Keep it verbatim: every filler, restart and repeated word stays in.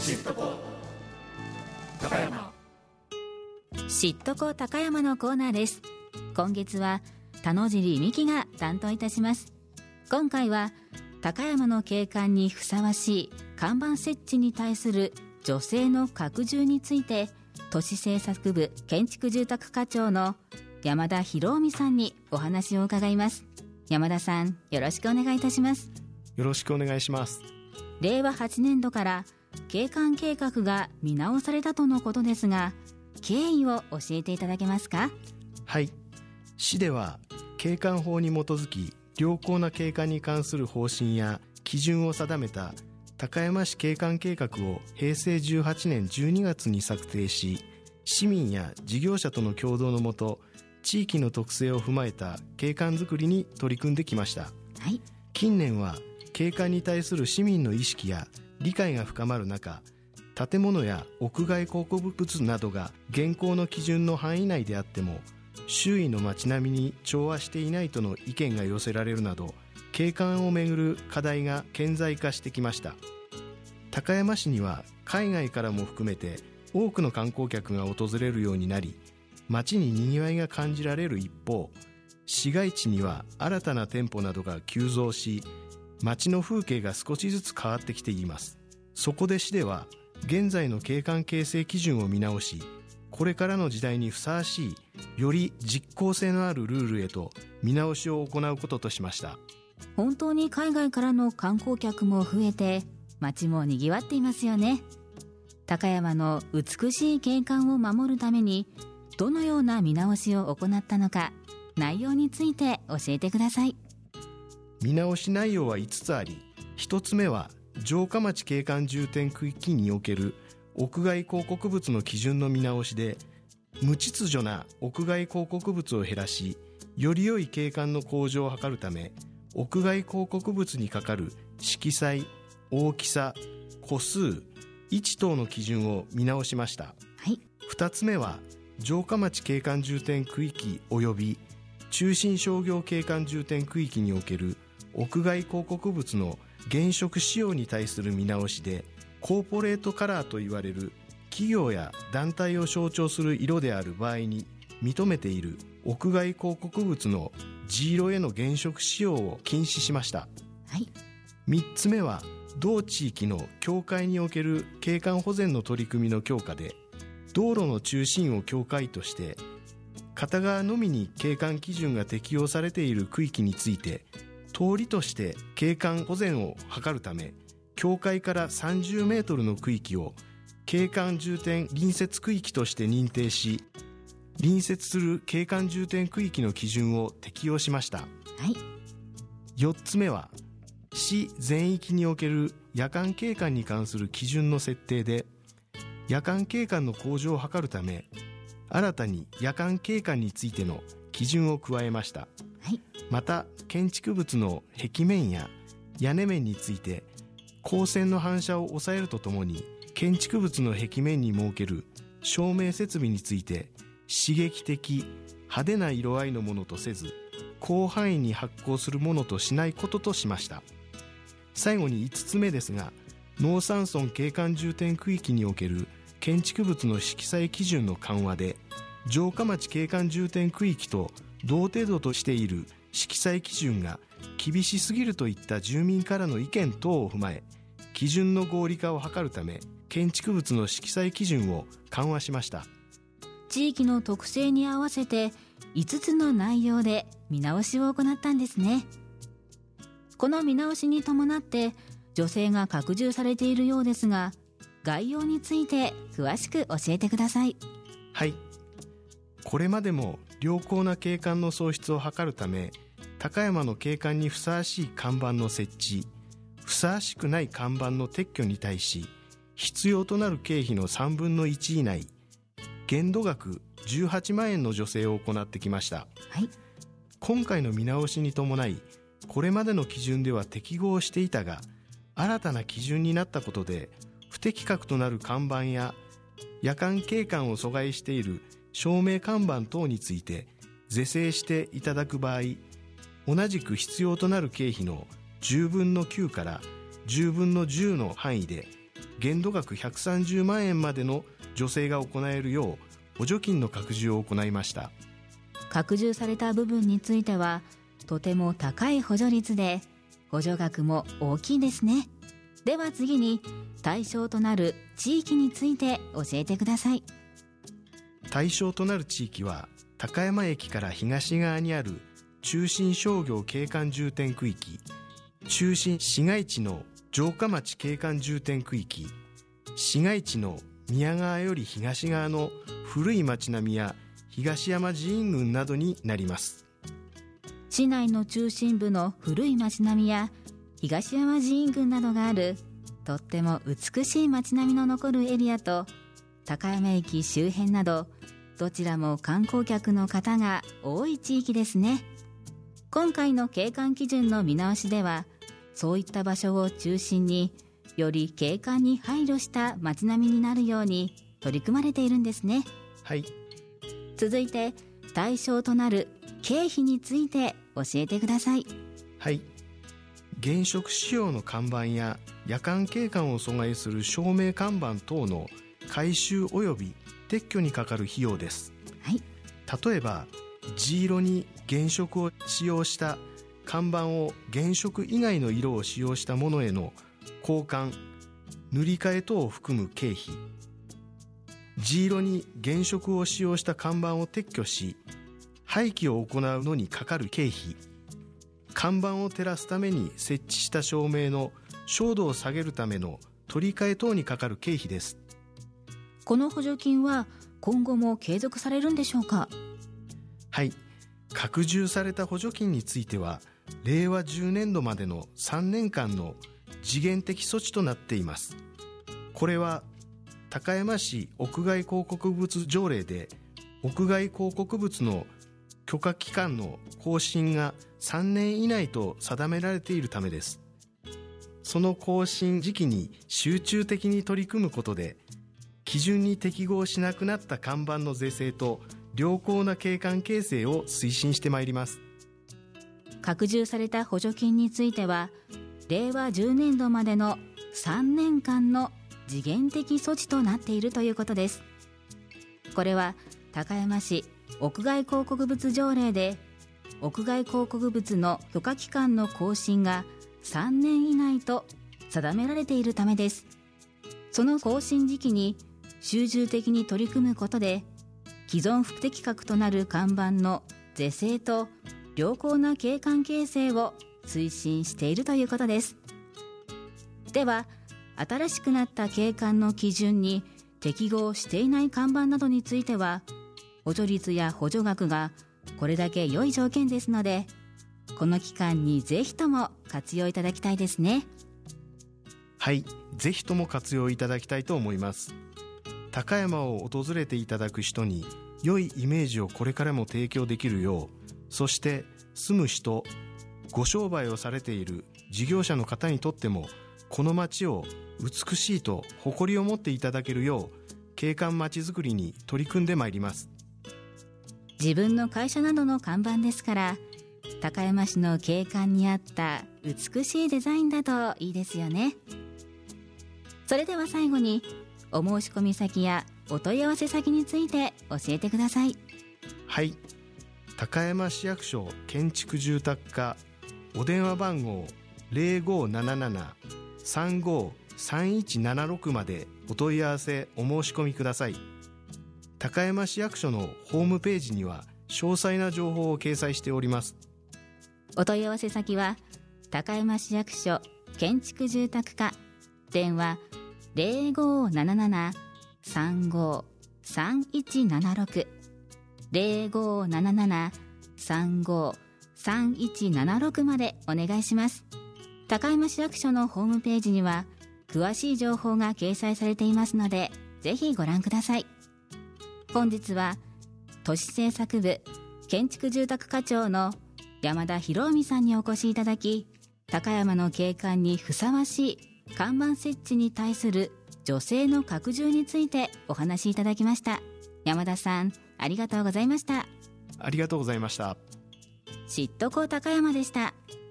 シットコ高山。 シットコ高山のコーナーです。今月は田野尻美希が担当いたします。今回は高山の景観にふさわしい看板設置に対する女性の拡充について、都市政策部建築住宅課長の山田博臣さんにお話を伺います。山田さん、よろしくお願いいたします。 よろしくお願いします。 れいわはちねんどから景観計画が見直されたとのことですが、経緯を教えていただけますか？ はい。市では景観法に基づき良好な景観に関する方針や基準を定めた高山市景観計画をへいせいじゅうはちねんじゅうにがつに策定し、市民や事業者との協働のもと、地域の特性を踏まえた景観づくりに取り組んできました。 はい。 近年は景観に対する市民の意識や理解が深まる中、建物や屋外広告物などが現行の基準の範囲内であっても周囲の街並みに調和していないとの意見が寄せられるなど、景観をめぐる課題が顕在化してきました。高山市には海外からも含めて多くの観光客が訪れるようになり、街に賑わいが感じられる一方、市街地には新たな店舗などが急増し、街の風景が少しずつ変わってきています。そこで市では現在の景観形成基準を見直し、これからの時代にふさわしいより実効性のあるルールへと見直しを行うこととしました。 本当に海外からの観光客も増えて街も賑わっていますよね。高山の美しい景観を守るためにどのような見直しを行ったのか、内容について教えてください。 見直し内容はいつつあり、ひとつめは城下町景観重点区域における屋外広告物の基準の見直しで、無秩序な屋外広告物を減らし、より良い景観の向上を図るため、屋外広告物にかかる色彩、大きさ、個数、位置等の基準を見直しました。 はい。 ふたつめは城下町景観重点区域及び中心商業景観重点区域における屋外広告物の原色使用に対する見直しで、コーポレートカラーといわれる企業や団体を象徴する色である場合に認めている屋外広告物の地色への原色使用を禁止しました。 はい。 みっつめは同地域の境界における景観保全の取り組みの強化で、道路の中心を境界として片側のみに景観基準が適用されている区域について、通りとして景観保全を図るため、境界からさんじゅうメートルの区域を景観重点隣接区域として認定し、隣接する景観重点区域の基準を適用しました。 はい。 よっつめは市全域における夜間景観に関する基準の設定で、夜間景観の向上を図るため、新たに夜間景観についての基準を加えました。 はい。 また建築物の壁面や屋根面について光線の反射を抑えるとともに、建築物の壁面に設ける照明設備について刺激的派手な色合いのものとせず、広範囲に発光するものとしないこととしました。最後にいつつめですが、農山村景観重点区域における建築物の色彩基準の緩和で、城下町景観重点区域と同程度としている色彩基準が厳しすぎるといった住民からの意見等を踏まえ、基準の合理化を図るため、建築物の色彩基準を緩和しました。 地域の特性に合わせていつつの内容で見直しを行ったんですね。この見直しに伴って女性が拡充されているようですが、概要について詳しく教えてください。 はい。これまでも良好な景観の創出を図るため、高山の景観にふさわしい看板の設置、ふさわしくない看板の撤去に対し、必要となる経費のさんぶんのいち以内、限度額じゅうはちまんえんの助成を行ってきました。 はい。 今回の見直しに伴い、これまでの基準では適合していたが、新たな基準になったことで、不適格となる看板や夜間景観を阻害している照明看板等について是正していただく場合、同じく必要となる経費のじゅうぶんのきゅうからじゅうぶんのじゅうの範囲で限度額ひゃくさんじゅうまんえんまでの助成が行えるよう補助金の拡充を行いました。 拡充された部分についてはとても高い補助率で補助額も大きいですね。では次に対象となる地域について教えてください。 対象となる地域は高山駅から東側にある中心商業景観重点区域、中心市街地の城下町景観重点区域、市街地の宮川より東側の古い町並みや東山寺院群などになります。 市内の中心部の古い町並みや東山寺院群などがあるとっても美しい町並みの残るエリアと高山駅周辺などどちらも観光客の方が多い地域ですね。今回の景観基準の見直しではそういった場所を中心により景観に配慮した街並みになるように取り組まれているんですね。 はい。 続いて対象となる経費について教えてください。 はい。原色仕様の看板や夜間景観を阻害する照明看板等の改修及び撤去にかかる費用です。 はい。 例えば地色に原色を使用した看板を原色以外の色を使用したものへの交換、塗り替え等を含む経費、地色に原色を使用した看板を撤去し廃棄を行うのにかかる経費、看板を照らすために設置した照明の照度を下げるための取り替え等にかかる経費です。 この補助金は今後も継続されるんでしょうか？ はい。拡充された補助金についてはれいわじゅうねんどまでのさんねんかんの時限的措置となっています。これは高山市屋外広告物条例で屋外広告物の許可期間の更新がさんねん以内と定められているためです。その更新時期に集中的に取り組むことで基準に適合しなくなった看板の是正と良好な景観形成を推進してまいります。 拡充された補助金についてはれいわじゅうねんどまでのさんねんかんの時限的措置となっているということです。これは高山市屋外広告物条例で屋外広告物の許可期間の更新がさんねん以内と定められているためです。その更新時期に集中的に取り組むことで既存不適格となる看板の是正と良好な景観形成を推進しているということです。では新しくなった景観の基準に適合していない看板などについては補助率や補助額がこれだけ良い条件ですのでこの期間にぜひとも活用いただきたいですね。 はい、ぜひとも活用いただきたいと思います。高山を訪れていただく人に良いイメージをこれからも提供できるよう、そして住む人、ご商売をされている事業者の方にとってもこの街を美しいと誇りを持っていただけるよう景観まちづくりに取り組んでまいります。 自分の会社などの看板ですから高山市の景観に合った美しいデザインだといいですよね。それでは最後にお申し込み先やお問い合わせ先について教えてください。 はい、高山市役所建築住宅課お電話番号 ゼロごーなななな さんごーさんいちななろく までお問い合わせお申し込みください。高山市役所のホームページには詳細な情報を掲載しております。 お問い合わせ先は高山市役所建築住宅課電話 ゼロごーなななな さんごーさんいちななろく ゼロごーななな さんごーさんいちななろく までお願いします。高山市役所のホームページには詳しい情報が掲載されていますのでぜひご覧ください。本日は都市政策部建築住宅課長の山田博臣さんにお越しいただき高山の景観にふさわしい看板設置に対する助成の拡充についてお話しいただきました。山田さんありがとうございました。 ありがとうございました。 知っとこう高山でした。